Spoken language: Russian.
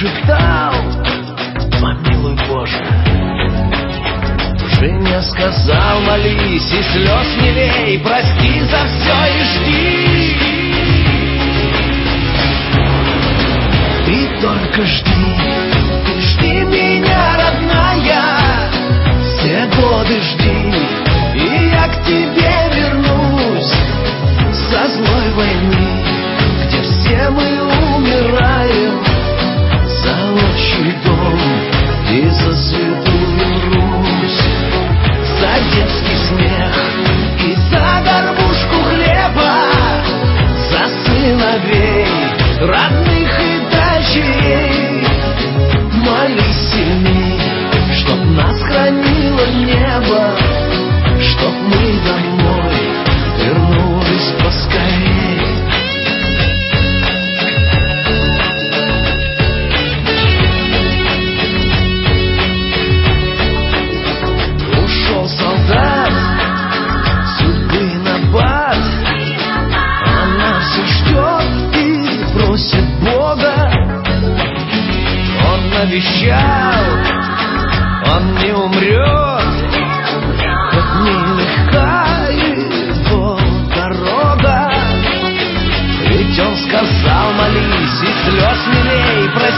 прошептал: помилуй, Боже. Женя сказал: молись и слез не лей, прости за все и жди. Ты только жди, ты жди меня, родная, все годы жди, и я к тебе вернусь со злой войны, где все мы умираем за отчий дом и за святую Русь, за детский смех и за горбушку хлеба, за сыновей родных и дочерей. Молись сильней, чтоб нас хранило небо, чтоб мы домой вернулись поскорей. Ушел солдат судьбы набат, она все ждет и просит Бога. Он навещал, он не умрет, хоть нелегка его дорога. Ведь он сказал: молись и слез не лей,